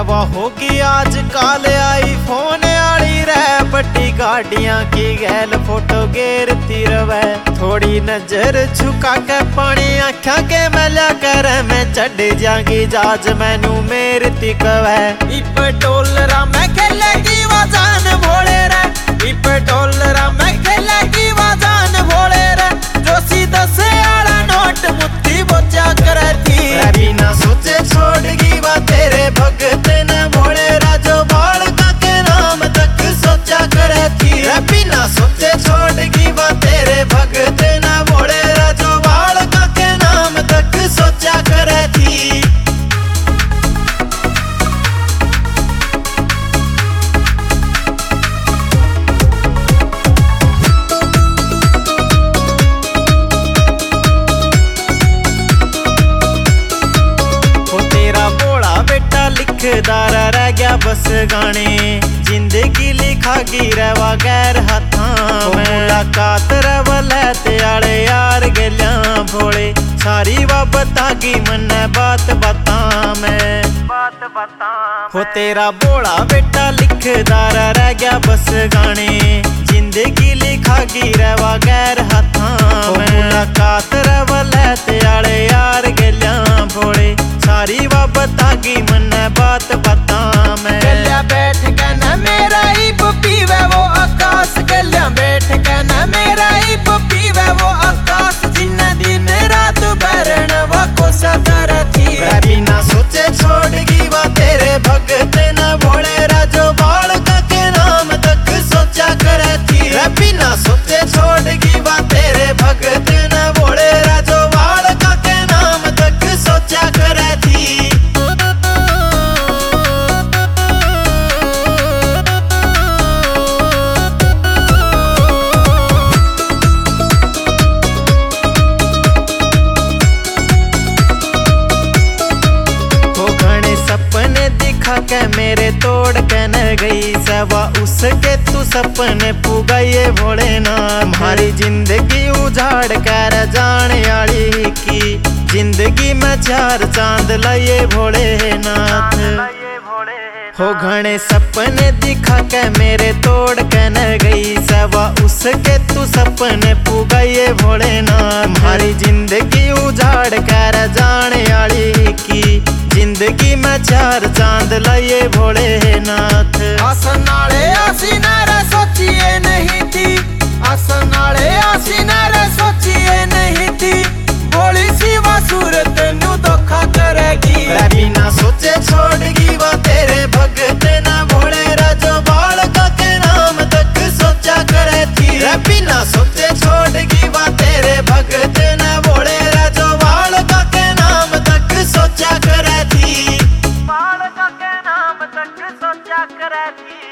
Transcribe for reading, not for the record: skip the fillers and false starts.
रवा होगी आज काल आईफोन आली रे, बड़ी गाड़ियां की गैल फोटो घेरती रवे। थोड़ी नजर झुका के पानी आख्या के मिल्या कर, मैं चढ़ जागी जाज मैनू मेरती कवे। इप डॉलरा मैं खेलेगी वजान भोले रे, इप डॉलरा मैं खेलेगी वजान भोले रे। जो सीधा से आला नोट मुट्ठी बोचा करती, बिना सोचे छोड़गी वा तेरे भगत न भोले रा। जो बाल का के नाम तक सोचा करती, बिना सोचे छोड़गी वा तेरे भगत न भोले रा। जो बाल का के नाम तक सोचा करती। लिखदारा रह गया बस गाने, जिंदगी लिखागी रवा गैर हाथां में। मुलाकात रवलै ते आले यार गलियां भोले, सारी वा बतागी मन्ने बात बातां में। हो तेरा बोला बेटा लिखदारा रह गया बस गाने, जिंदगी लिखागी रवा गैर हाथां में। मुलाकात रवलै ते आले यार गलियां भोले, सारी वा बतागी मन्ने बात बातां में। गलिया बैठ के न मेरा ही पीवे वो आकाश, गलिया बैठ के न मेरा ही पीवे वो आकाश। जिन दिन रात बरन वा कोसा करती, बिना सोचे छोड़गी वा तेरे भगत न भोले रा। जो बाल का के नाम तक सोचा करती, बिना सोचे छोड़गी वा तेरे भगत न भोले रा। जो बाल का के नाम तक सोचा करती। के मेरे तोड़ के न गई सवा उसके तू सपने पुगाइए भोलेनाथ। हमारी जिंदगी उजाड़ कर जाने आली की, जिंदगी में चार चांद लाइए भोलेनाथ। हो घने सपने दिखा के मेरे तोड़ के न गई सवा उसके तू सपने पुगाइए भोलेनाथ। हमारी जिंदगी उजाड़ कर जाने आली की, जिंदगी में चार चांद लाइए भोलेनाथ। आसनाले आसी नारे सोचिए नहीं थी, आसनाले आसी नारे सोचिए नहीं थी। भोली सी वा सूरत नू धोखा करेगी, बिना सोचे छोड़गी वा तेरे भगत न भोले रा। जो बाल का के नाम तक सोचा करती, बिना सोचे छोड़गी वा तेरे भगत न भोले रा। जो बाल का के नाम तक सोचा करती, बाल का के नाम तक सोचा करती।